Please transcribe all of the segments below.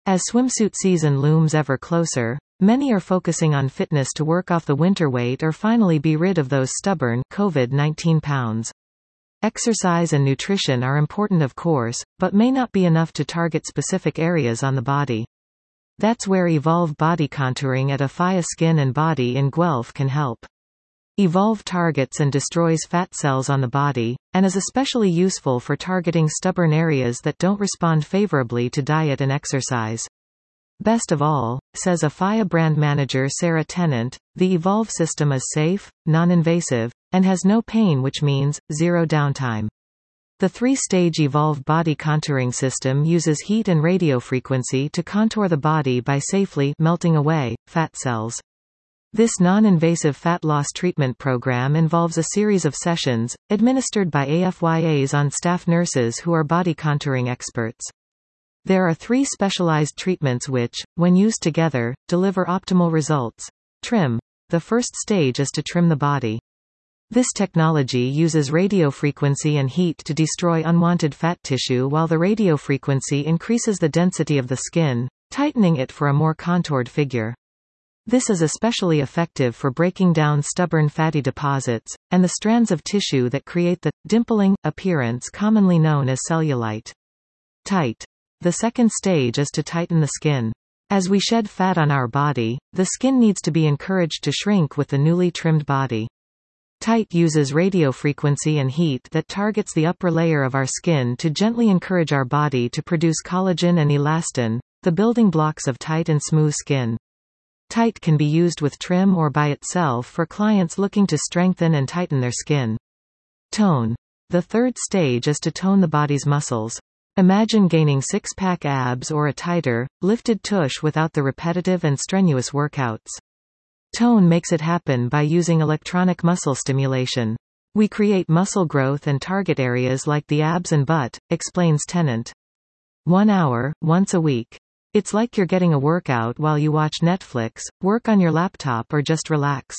As swimsuit season looms ever closer, many are focusing on fitness to work off the winter weight or finally be rid of those stubborn COVID-19 pounds. Exercise and nutrition are important of course, but may not be enough to target specific areas on the body. That's where Evolve Body Contouring at Afia Skin and Body in Guelph can help. Evolve targets and destroys fat cells on the body, and is especially useful for targeting stubborn areas that don't respond favorably to diet and exercise. Best of all, says Afia brand manager Sarah Tennant, the Evolve system is safe, non-invasive, and has no pain, which means zero downtime. The 3-stage Evolve body contouring system uses heat and radiofrequency to contour the body by safely melting away fat cells. This non-invasive fat loss treatment program involves a series of sessions, administered by AFYAs on staff nurses who are body contouring experts. There are 3 specialized treatments which, when used together, deliver optimal results. Trim. The first stage is to trim the body. This technology uses radiofrequency and heat to destroy unwanted fat tissue, while the radiofrequency increases the density of the skin, tightening it for a more contoured figure. This is especially effective for breaking down stubborn fatty deposits, and the strands of tissue that create the dimpling appearance commonly known as cellulite. Tight. The second stage is to tighten the skin. As we shed fat on our body, the skin needs to be encouraged to shrink with the newly trimmed body. Tight uses radiofrequency and heat that targets the upper layer of our skin to gently encourage our body to produce collagen and elastin, the building blocks of tight and smooth skin. Tight can be used with trim or by itself for clients looking to strengthen and tighten their skin. Tone. The third stage is to tone the body's muscles. Imagine gaining 6-pack abs or a tighter, lifted tush without the repetitive and strenuous workouts. Tone makes it happen by using electronic muscle stimulation. We create muscle growth and target areas like the abs and butt, explains Tennant. 1 hour, once a week. It's like you're getting a workout while you watch Netflix, work on your laptop or just relax.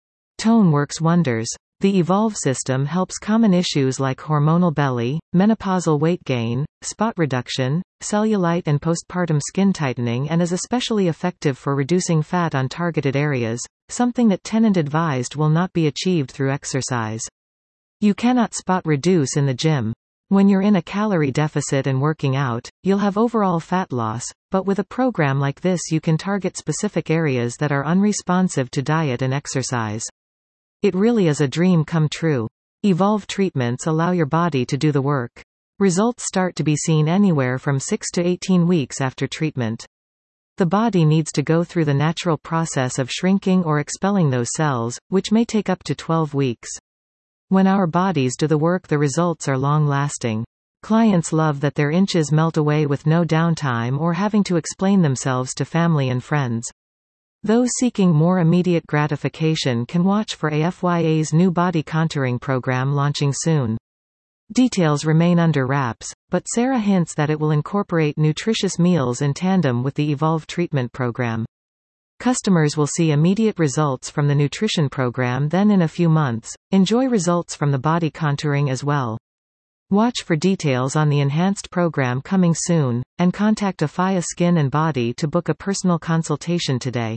Tone works wonders. The Evolve system helps common issues like hormonal belly, menopausal weight gain, spot reduction, cellulite and postpartum skin tightening, and is especially effective for reducing fat on targeted areas, something that Tennant advised will not be achieved through exercise. You cannot spot reduce in the gym. When you're in a calorie deficit and working out, you'll have overall fat loss, but with a program like this you can target specific areas that are unresponsive to diet and exercise. It really is a dream come true. Evolve treatments allow your body to do the work. Results start to be seen anywhere from 6 to 18 weeks after treatment. The body needs to go through the natural process of shrinking or expelling those cells, which may take up to 12 weeks. When our bodies do the work, the results are long-lasting. Clients love that their inches melt away with no downtime or having to explain themselves to family and friends. Those seeking more immediate gratification can watch for AFYA's new body contouring program launching soon. Details remain under wraps, but Sarah hints that it will incorporate nutritious meals in tandem with the Evolve treatment program. Customers will see immediate results from the nutrition program, then in a few months, enjoy results from the body contouring as well. Watch for details on the enhanced program coming soon, and contact Afia Skin and Body to book a personal consultation today.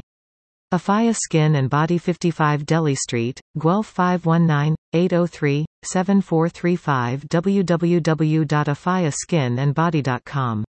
Afia Skin and Body, 55 Delhi Street, Guelph, 519-803-7435, www.afiaskinandbody.com.